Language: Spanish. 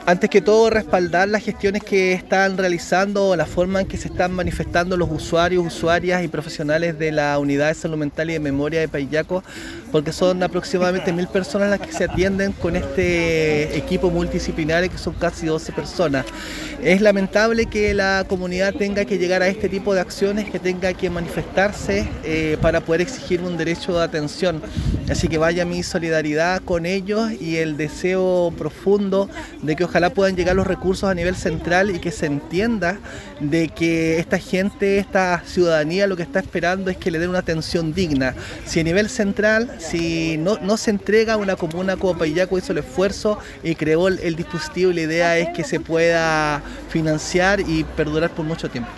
Antes que todo, respaldar las gestiones que están realizando, la forma en que se están manifestando los usuarios, usuarias y profesionales de la Unidad de Salud Mental y de Memoria de Payaco, porque son aproximadamente 1000 personas las que se atienden con este equipo multidisciplinario, que son casi 12 personas. Es lamentable que la comunidad tenga que llegar a este tipo de acciones, que tenga que manifestarse para poder exigir un derecho de atención. Así que vaya mi solidaridad con ellos y el deseo profundo de que ojalá puedan llegar los recursos a nivel central y que se entienda de que esta gente, esta ciudadanía lo que está esperando es que le den una atención digna. Si a nivel central, si no se entrega, una comuna como Payaco hizo el esfuerzo y creó el dispositivo, y la idea es que se pueda financiar y perdurar por mucho tiempo.